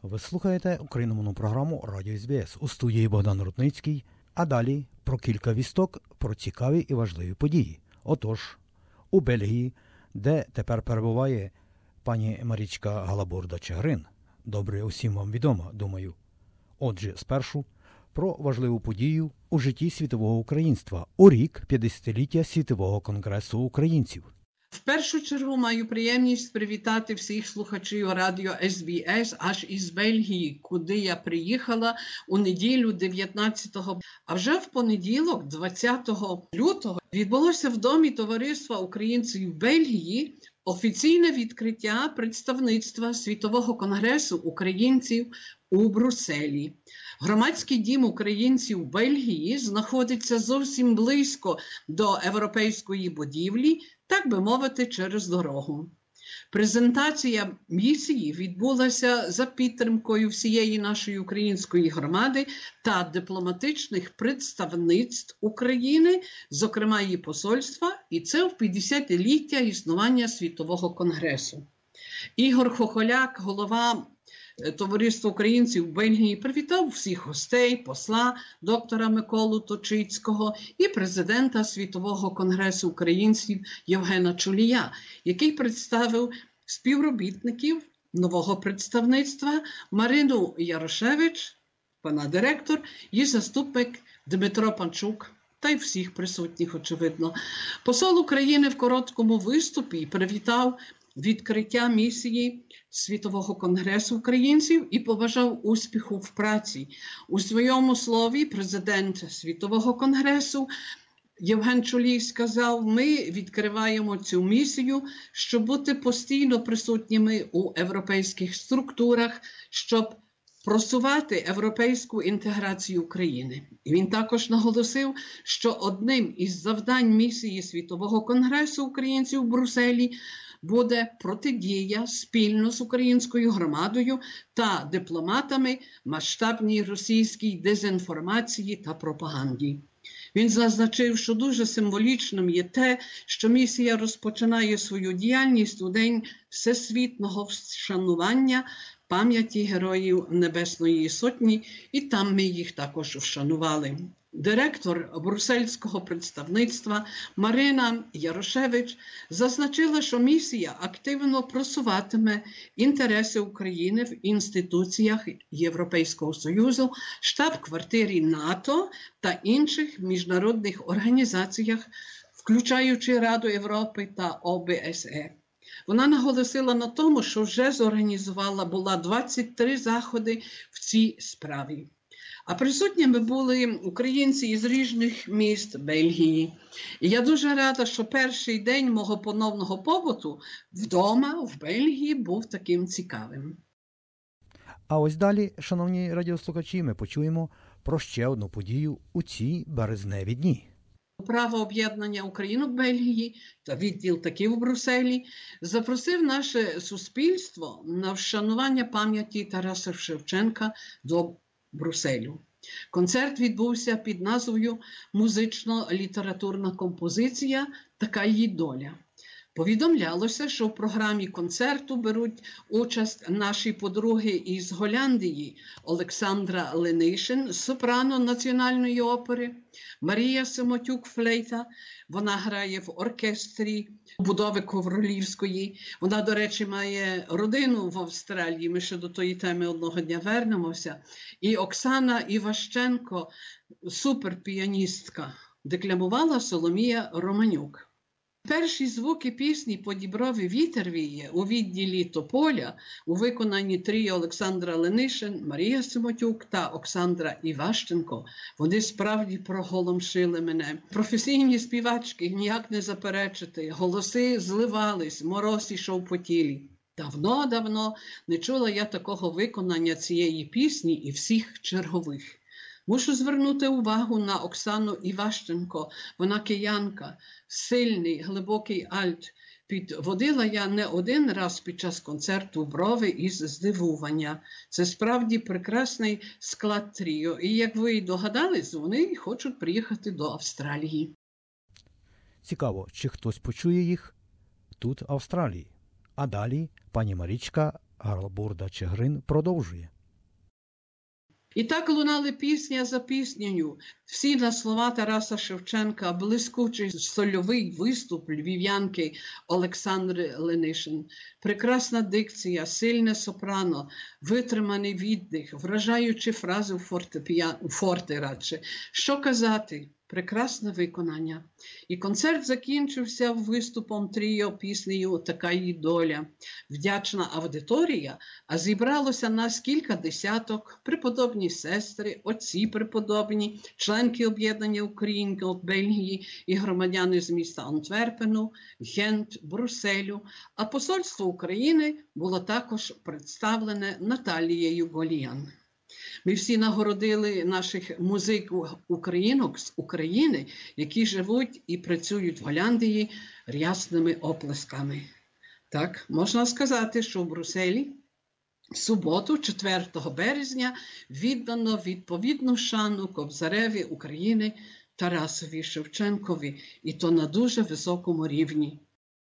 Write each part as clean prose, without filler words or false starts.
Ви слухаєте україномовну програму Радіо СБС у студії Богдан Рудницький, а далі про кілька вісток про цікаві і важливі події. Отож, у Бельгії, де тепер перебуває пані Марічка Галабурда-Чигрин, добре усім вам відомо, думаю. Отже, спершу про важливу подію у житті світового українства у рік 50-ліття Світового конгресу українців. В першу чергу маю приємність привітати всіх слухачів радіо СБС аж із Бельгії, куди я приїхала у неділю 19-го. А вже в понеділок, 20 лютого, відбулося в Домі товариства українців Бельгії офіційне відкриття представництва Світового конгресу українців у Брюсселі. Громадський дім українців Бельгії знаходиться зовсім близько до європейської будівлі, так би мовити, через дорогу. Презентація місії відбулася за підтримкою всієї нашої української громади та дипломатичних представництв України, зокрема її посольства, і це в 50-ліття існування Світового конгресу. Ігор Хохоляк, голова Товариства українців в Бельгії, привітав всіх гостей, посла, доктора Миколу Точицького і президента Світового конгресу українців Євгена Чулія, який представив співробітників нового представництва Марину Ярошевич, пана директор, і заступник Дмитро Панчук, та й всіх присутніх, очевидно. Посол України в короткому виступі привітав відкриття місії Світового конгресу українців і побажав успіху в праці. У своєму слові президент Світового конгресу Євген Чулій сказав: ми відкриваємо цю місію, щоб бути постійно присутніми у європейських структурах, щоб просувати європейську інтеграцію України. І він також наголосив, що одним із завдань місії Світового конгресу українців в Брюсселі буде протидія спільно з українською громадою та дипломатами масштабній російській дезінформації та пропаганді. Він зазначив, що дуже символічним є те, що місія розпочинає свою діяльність у День всесвітнього вшанування пам'яті Героїв Небесної Сотні, і там ми їх також вшанували. Директор брюссельського представництва Марина Ярошевич зазначила, що місія активно просуватиме інтереси України в інституціях Європейського Союзу, штаб-квартирі НАТО та інших міжнародних організаціях, включаючи Раду Європи та ОБСЄ. Вона наголосила на тому, що вже зорганізувала була 23 заходи в цій справі. А присутніми були українці із різних міст Бельгії. І я дуже рада, що перший день мого поновного побуту вдома, в Бельгії, був таким цікавим. А ось далі, шановні радіослухачі, ми почуємо про ще одну подію у ці березневі дні. Право об'єднання українок Бельгії та відділ таки в Брюсселі запросив наше суспільство на вшанування пам'яті Тараса Шевченка до Брюсселю. Концерт відбувся під назвою «Музично-літературна композиція. Така її доля». Повідомлялося, що в програмі концерту беруть участь наші подруги із Голландії Олександра Ленишин, сопрано Національної опери, Марія Симотюк-флейта, вона грає в оркестрі Будови Ковролівської. Вона, до речі, має родину в Австралії, ми ще до тої теми одного дня вернемося. І Оксана Іващенко, суперпіаністка, декламувала Соломія Романюк. Перші звуки пісні «По Діброві вітер віє» у відділі Тополя у виконанні тріо Олександра Ленишин, Марія Симотюк та Оксандра Іващенко, вони справді проголомшили мене. Професійні співачки, ніяк не заперечити, голоси зливались, мороз ішов по тілі. Давно не чула я такого виконання цієї пісні і всіх чергових. Мушу звернути увагу на Оксану Іващенко, вона киянка, сильний, глибокий альт. Підводила я не один раз під час концерту брови із здивування. Це справді прекрасний склад тріо. І як ви догадались, вони хочуть приїхати до Австралії. Цікаво, чи хтось почує їх тут, в Австралії. А далі пані Марічка Галабурда Чигирин продовжує. І так лунали пісня за піснею. Всі на слова Тараса Шевченка, блискучий сольовий виступ львів'янки Олександри Ленишин, прекрасна дикція, сильне сопрано, витриманий віддих, вражаючі фрази у форте радше. Що казати? Прекрасне виконання. І концерт закінчився виступом тріо піснею «Така її доля». Вдячна аудиторія, а зібралося нас кілька десяток, преподобні сестри, отці преподобні, членки об'єднання українок Бельгії і громадяни з міста Антверпену, Гент, Брюсселю. А посольство України було також представлене Наталією Голіян. Ми всі нагородили наших музик-українок з України, які живуть і працюють в Голландії, рясними оплесками. Так, можна сказати, що в Брюсселі в суботу, 4 березня, віддано відповідну шану Кобзареві України Тарасові Шевченкові, і то на дуже високому рівні.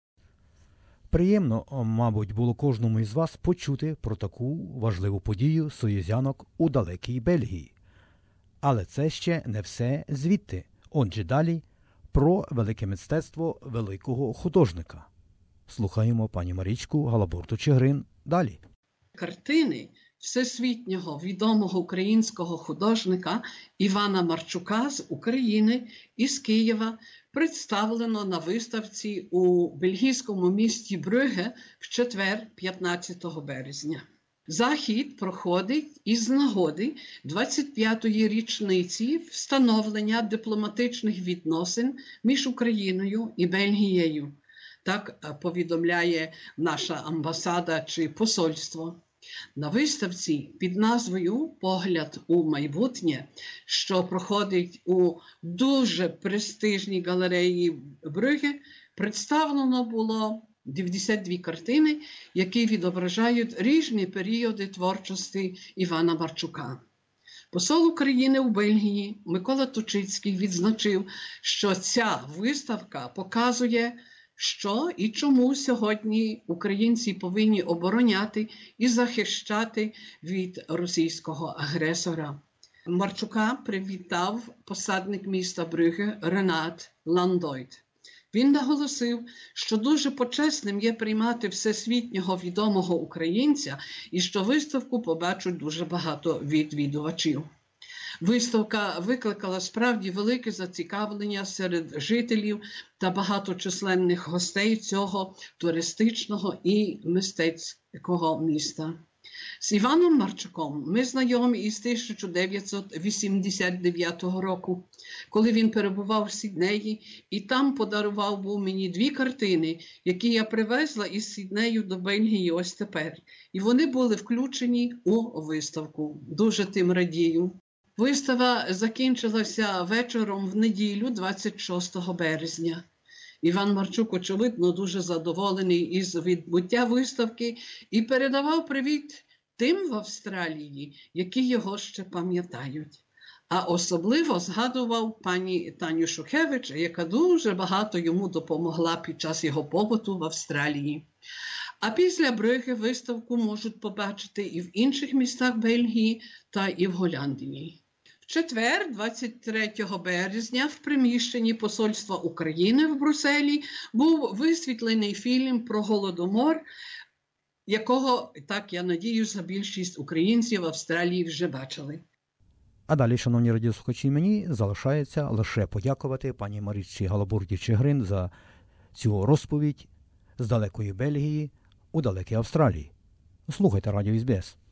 Приємно, мабуть, було кожному із вас почути про таку важливу подію союзянок у далекій Бельгії. Але це ще не все звідти. Отже, далі про велике мистецтво великого художника. Слухаємо пані Марічку Галабурду Чигирин далі. Картини всесвітнього відомого українського художника Івана Марчука з України і з Києва представлено на виставці у бельгійському місті Брюгге в четвер, 15 березня. Захід проходить із нагоди 25-ї річниці встановлення дипломатичних відносин між Україною і Бельгією. Так повідомляє наша амбасада чи посольство. На виставці під назвою «Погляд у майбутнє», що проходить у дуже престижній галереї Брюгге, представлено було 92 картини, які відображають різні періоди творчості Івана Марчука. Посол України у Бельгії Микола Тучицький відзначив, що ця виставка показує, що і чому сьогодні українці повинні обороняти і захищати від російського агресора. Марчука привітав посадник міста Брюгге Ренат Ландойт. Він наголосив, що дуже почесним є приймати всесвітнього відомого українця і що виставку побачать дуже багато відвідувачів. Виставка викликала справді велике зацікавлення серед жителів та багаточисленних гостей цього туристичного і мистецького міста. З Іваном Марчуком ми знайомі із 1989 року, коли він перебував в Сіднеї і там подарував був мені 2 картини, які я привезла із Сіднею до Бельгії ось тепер. І вони були включені у виставку. Дуже тим радію. Вистава закінчилася вечором в неділю, 26 березня. Іван Марчук, очевидно, дуже задоволений із відбуття виставки і передавав привіт тим в Австралії, які його ще пам'ятають. А особливо згадував пані Таню Шухевич, яка дуже багато йому допомогла під час його побуту в Австралії. А після Брюгге виставку можуть побачити і в інших містах Бельгії та і в Голландії. В четвер, 23 березня, в приміщенні посольства України в Брюсселі був висвітлений фільм про Голодомор, якого, так я надіюся, більшість українців в Австралії вже бачили. А далі, шановні радіослухачі, мені залишається лише подякувати пані Марічці Галабурді Чигирин за цю розповідь з далекої Бельгії у далекій Австралії. Слухайте Радіо СБС.